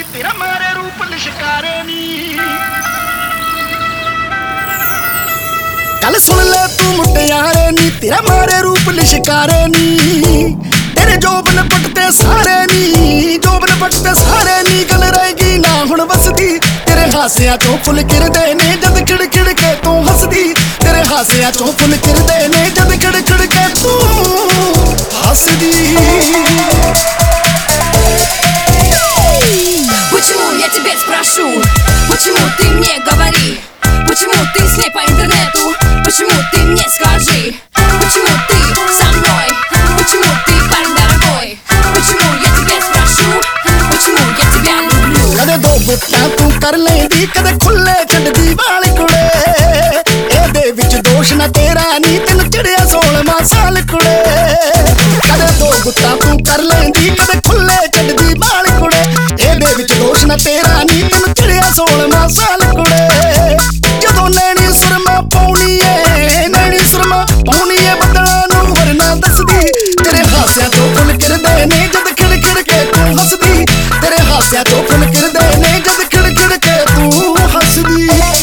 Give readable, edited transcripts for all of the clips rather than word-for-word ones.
तेरा मारे रूप लिशकारे नी। गल सुन ले तू मुटियारे नी, तेरा मारे रूप लिशकारे नी। तेरे जोबन पटते सारे नी, जोबन पटते सारे नी। गल रहेगी ना हुण बसदी, तेरे हासियां चों फुल किरदे ने जद खिड़ खिड़ के तू हसदी। तेरे हासियां चों फुल किरदे ने जद खिड़ खिड़ के तू हसदी। Почему я тебя спрошу? Почему ты мне говори? Почему ты с ней по интернету? Почему ты мне скажи? Почему ты со мной? Почему ты парень дорогой? Почему я тебя спрошу? Почему я тебя люблю? कदे दो गुत्तां तू कर लेंदी, कदे खुले छड्डदी वाल कुड़े। एदे विच दोष ना तेरा नी, तैनूं चिड़िया 16वां साल कुड़े। कदे दो गुत्तां तू कर लेंदी, कदे खुले छड्डदी वाल कुड़े। एदे विच दोष ना तेरा नी, तैनूं चिड़िया 16वां साल कुड़े। जदों नैणी सुरमा पाउणी ऐ, नैणी सुरमा पाउणी ऐ, बदलां नूं वरना दसदी। तेरे हासियां चों फुल किरदे ने जद खिड़ खिड़ के तू हसदी। तेरे हासियां चों फुल किरदे ने जद खिड़ खिड़ के तू हसदी।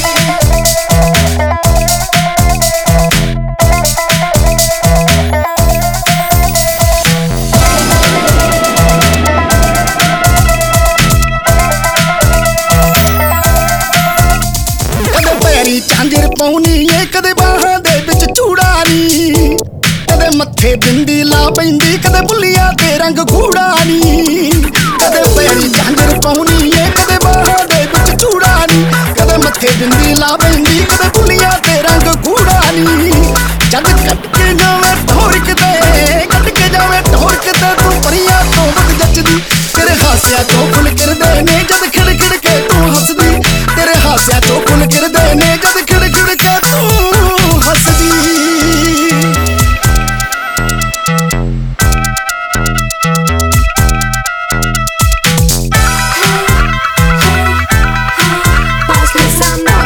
कदे पैरी झांजर पाउणी ऐ, कदे बाहां दे विच चूड़ा नी। कदे मत्थे बिंदी ला पैंदी, कदे बुल्लियां ते रंग गूड़ा नी। कदे पैरी झांजर पाउणी ऐ, कदे बाहां दे विच चूड़ा नी। कदे मत्थे बिंदी ला पैंदी, कदे बुल्लियां ते रंग गूड़ा नी। जद कट के जावे ढोरक दे, कट के जावे ढोरक दे, तू परियां तो वध जचदी। तेरे हासियां चों फुल किरदे ने जद खिड़ खिड़ के तू हसदी। तेरे हासियां चों फुल किरदे ने जद खिड़ खिड़ के तू हसदी। Пошли со мной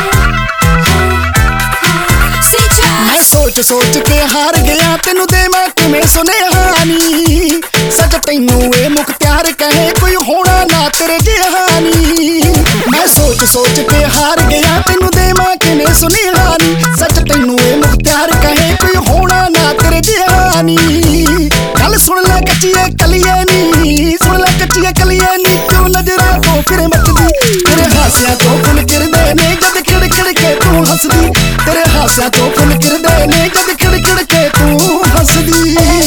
сейчас. मैं सोच सोच के हार गया, तेनू देवां किवें सुनेहा नी। सच तैनू ए मुख्तियार कहे, कोई होना ना तेरे जिहा नी। मैं सोच सोच के हार गया, तेनू देवां किवें सुनेहा नी। सच तैनू ए मुख्तियार कहे, कोई होना ना तेरे जिहा नी। गल सुन ले कच्चिए कलिए नी, सुन ले कच्चिए कलिए नी, क्यों नजरां तो फिर मचदी। तेरे हासियां चों फुल किरदे ने जद खिड़ खिड़ के तू हसदी। तेरे हासियां चों फुल किरदे ने जद खिड़ खिड़ के तू हसदी।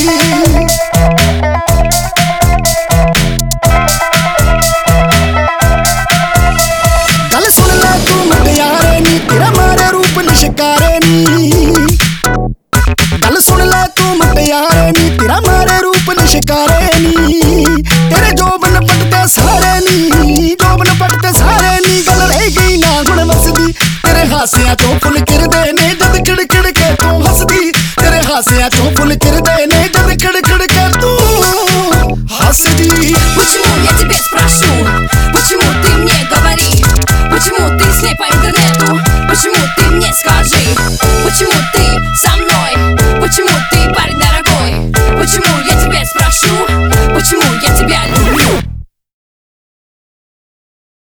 गल सुन ले तू मुटियारे नी, तेरा मारे रूप लिशकारे नी। गल सुन ले तू मुटियारे नी, तेरा मारे रूप लिशकारे नी। तेरे जोबन पटते सारे नी, जोबन पटते सारे नी। गल रहेगी ना हुण बसदी। तेरे हासियां चों फुल किरदे ने जद खिड़ खिड़ के तू हसदी। तेरे हासियां चों फुल किरदे ने जद खिड़ खिड़ के तू हसदी।